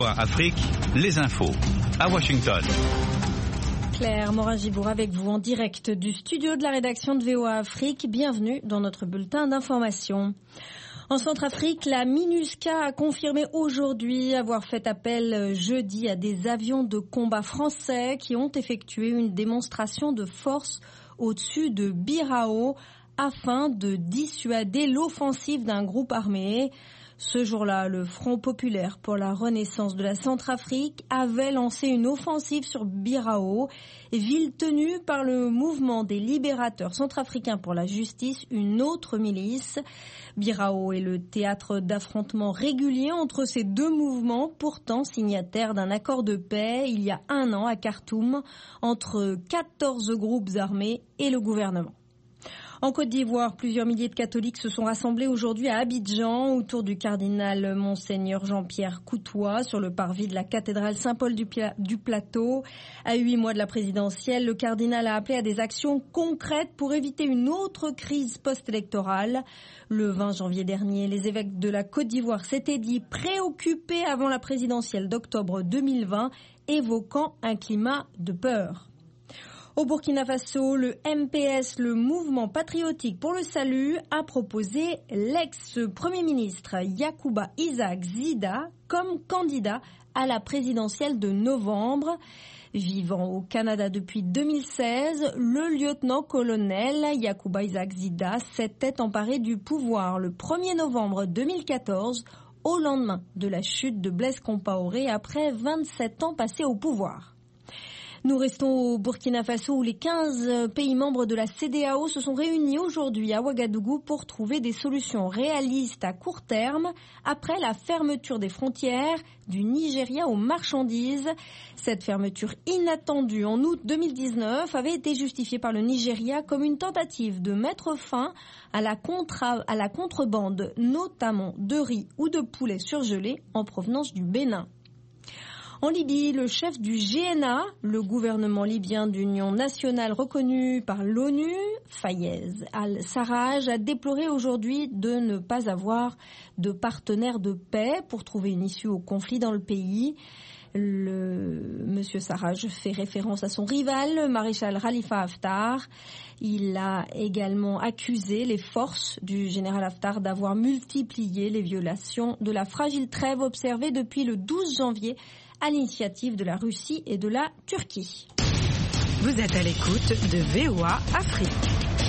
Afrique, les infos à Washington. Claire Morin-Gibour avec vous en direct du studio de la rédaction de VOA Afrique. Bienvenue dans notre bulletin d'information. En Centrafrique, la MINUSCA a confirmé aujourd'hui avoir fait appel jeudi à des avions de combat français qui ont effectué une démonstration de force au-dessus de Birao afin de dissuader l'offensive d'un groupe armé. Ce jour-là, le Front populaire pour la renaissance de la Centrafrique avait lancé une offensive sur Birao, ville tenue par le mouvement des libérateurs centrafricains pour la justice, une autre milice. Birao est le théâtre d'affrontements réguliers entre ces deux mouvements, pourtant signataires d'un accord de paix il y a un an à Khartoum, entre 14 groupes armés et le gouvernement. En Côte d'Ivoire, plusieurs milliers de catholiques se sont rassemblés aujourd'hui à Abidjan autour du cardinal Monseigneur Jean-Pierre Coutois sur le parvis de la cathédrale Saint-Paul du Plateau. À 8 mois de la présidentielle, le cardinal a appelé à des actions concrètes pour éviter une autre crise post-électorale. Le 20 janvier dernier, les évêques de la Côte d'Ivoire s'étaient dit préoccupés avant la présidentielle d'octobre 2020, évoquant un climat de peur. Au Burkina Faso, le MPS, le Mouvement patriotique pour le salut, a proposé l'ex-premier ministre Yacouba Isaac Zida comme candidat à la présidentielle de novembre. Vivant au Canada depuis 2016, le lieutenant-colonel Yacouba Isaac Zida s'était emparé du pouvoir le 1er novembre 2014, au lendemain de la chute de Blaise Compaoré après 27 ans passés au pouvoir. Nous restons au Burkina Faso où les 15 pays membres de la CEDEAO se sont réunis aujourd'hui à Ouagadougou pour trouver des solutions réalistes à court terme après la fermeture des frontières du Nigeria aux marchandises. Cette fermeture inattendue en août 2019 avait été justifiée par le Nigeria comme une tentative de mettre fin à la contrebande, notamment de riz ou de poulet surgelé en provenance du Bénin. En Libye, le chef du GNA, le gouvernement libyen d'union nationale reconnu par l'ONU, Fayez al-Sarraj, a déploré aujourd'hui de ne pas avoir de partenaire de paix pour trouver une issue au conflit dans le pays. Monsieur Sarraj fait référence à son rival, le maréchal Khalifa Haftar. Il a également accusé les forces du général Haftar d'avoir multiplié les violations de la fragile trêve observée depuis le 12 janvier à l'initiative de la Russie et de la Turquie. Vous êtes à l'écoute de VOA Afrique.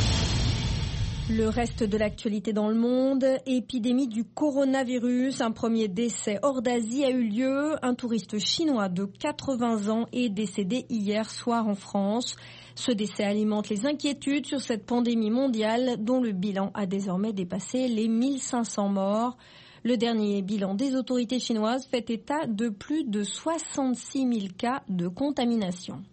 Le reste de l'actualité dans le monde, épidémie du coronavirus. Un premier décès hors d'Asie a eu lieu. Un touriste chinois de 80 ans est décédé hier soir en France. Ce décès alimente les inquiétudes sur cette pandémie mondiale dont le bilan a désormais dépassé les 1500 morts. Le dernier bilan des autorités chinoises fait état de plus de 66 000 cas de contamination.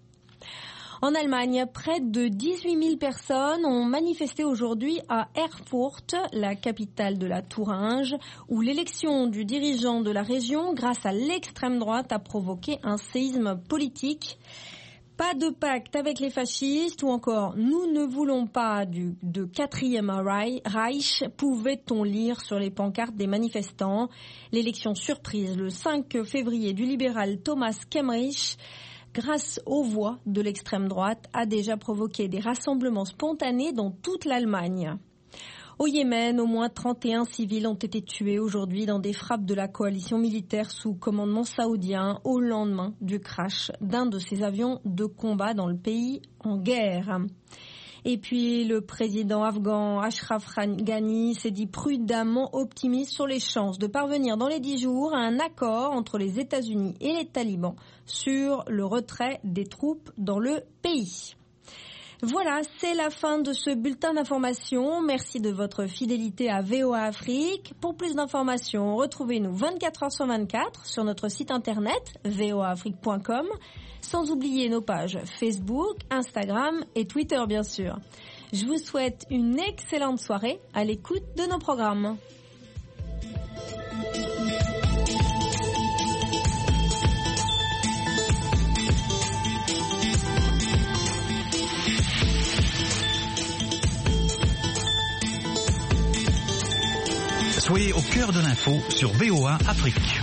En Allemagne, près de 18 000 personnes ont manifesté aujourd'hui à Erfurt, la capitale de la Thuringe, où l'élection du dirigeant de la région, grâce à l'extrême droite, a provoqué un séisme politique. Pas de pacte avec les fascistes ou encore nous ne voulons pas de quatrième Reich, pouvait-on lire sur les pancartes des manifestants. L'élection surprise le 5 février du libéral Thomas Kemmerich, grâce aux voix de l'extrême droite, a déjà provoqué des rassemblements spontanés dans toute l'Allemagne. Au Yémen, au moins 31 civils ont été tués aujourd'hui dans des frappes de la coalition militaire sous commandement saoudien au lendemain du crash d'un de ses avions de combat dans le pays en guerre. Et puis le président afghan Ashraf Ghani s'est dit prudemment optimiste sur les chances de parvenir dans les 10 jours à un accord entre les États-Unis et les talibans sur le retrait des troupes dans le pays. Voilà, c'est la fin de ce bulletin d'information. Merci de votre fidélité à VOA Afrique. Pour plus d'informations, retrouvez-nous 24 heures sur 24 sur notre site internet voaafrique.com, sans oublier nos pages Facebook, Instagram et Twitter bien sûr. Je vous souhaite une excellente soirée à l'écoute de nos programmes. Soyez au cœur de l'info sur VOA Afrique.